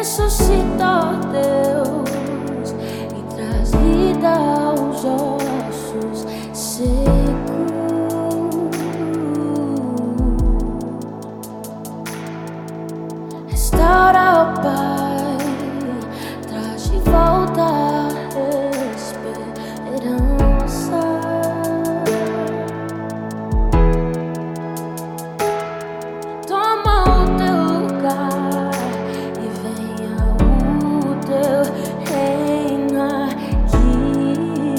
ressuscita, Deus, e traz vida aos ossos secos. Restaura, ó Pai, traz de volta a esperança. Toma o teu lugar e venha o teu reino aqui.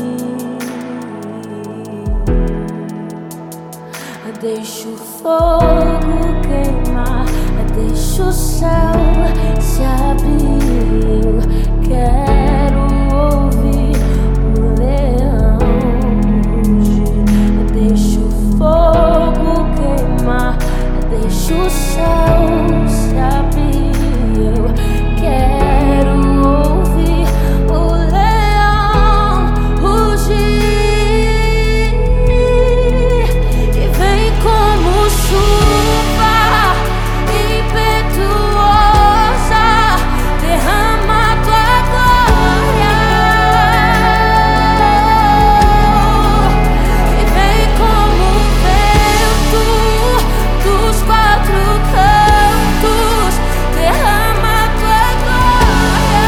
Deixa o fogo queimar, deixa o céu se abrir. Eu quero ouvir o leão rugir. Deixa o fogo queimar, deixa o céu se abrir. Eu quero ouvir o leão rugir. E vem como chuva impetuosa, derrama tua glória. E vem como vento dos quatro cantos, derrama tua glória.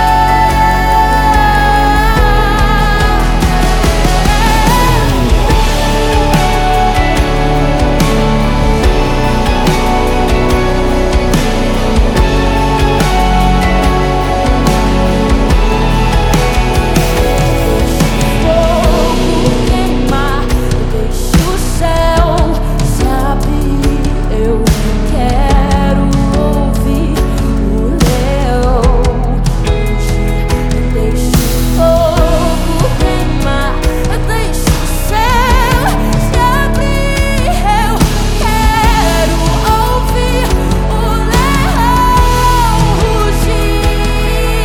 Fogo queimar, deixa o céu se abrir. Eu quero ouvir o leão rugir. Deixa o fogo queimar, deixa o céu se abrir. Eu quero ouvir o leão rugir.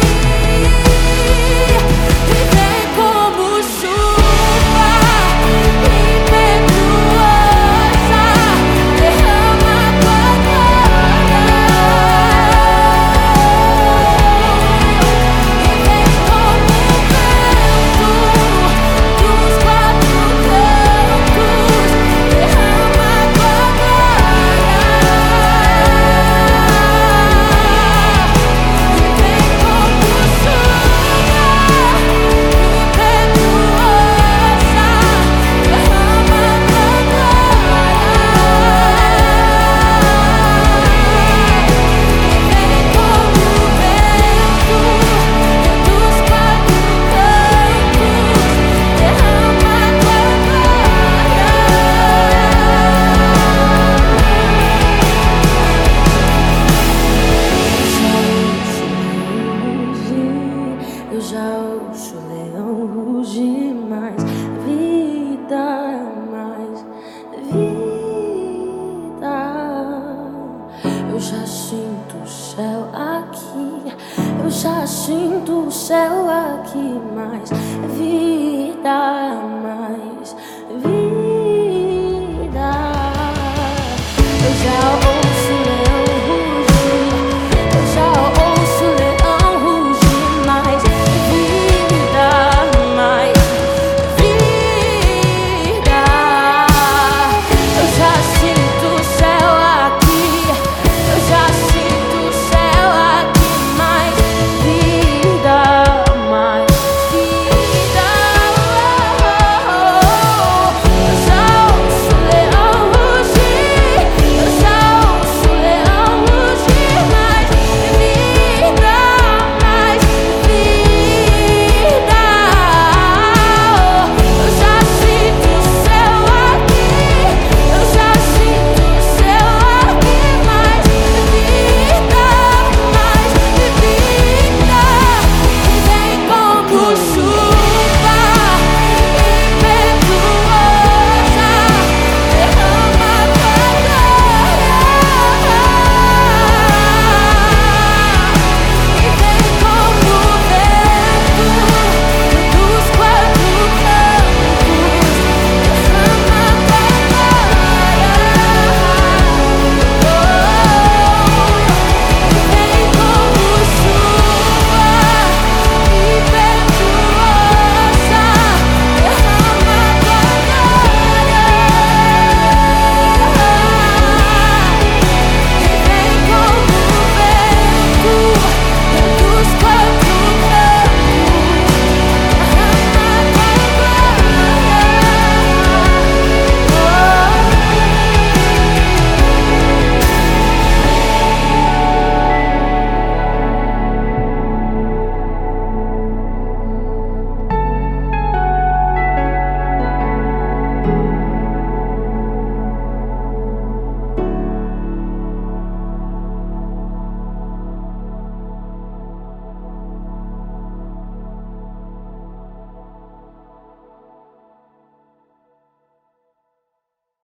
E vem como chuva impetuosa, derrama tua glória. E vem como vento dos quatro cantos, derrama tua glória. E vem como chuva impetuosa, derrama tua glória. E vem como vento dos quatro cantos, derrama tua glória. Eu já ouço o leão rugir, mais vida, mais vida. Eu já sinto o céu aqui, eu já sinto o céu aqui, mais vida.